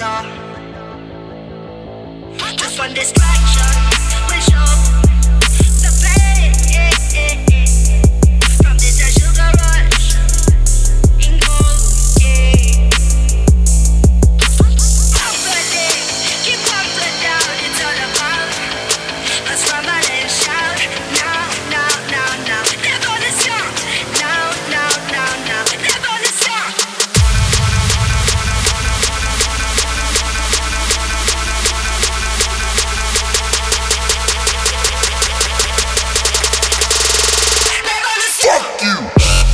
Allah. Just one distraction will show the pain from this sugar rush in cold. Comforting, keep comfort down. It's all about us rumble and shout. Now, now, now, now, they're gonna stop. Now, now, now, now, they're gonna stop. Fuck you!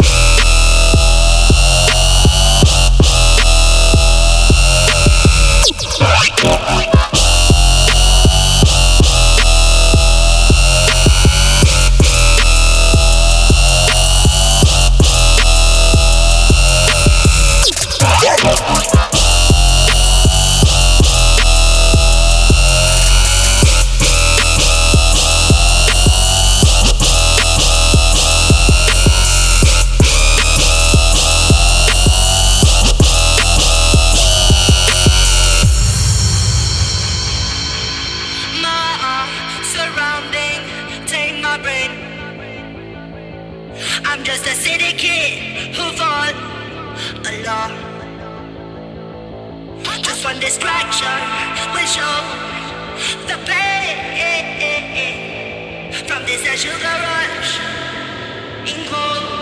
Surrounding, take my brain. I'm just a city kid who fought Allah. Just one distraction will show the pain from this sugar rush in cold.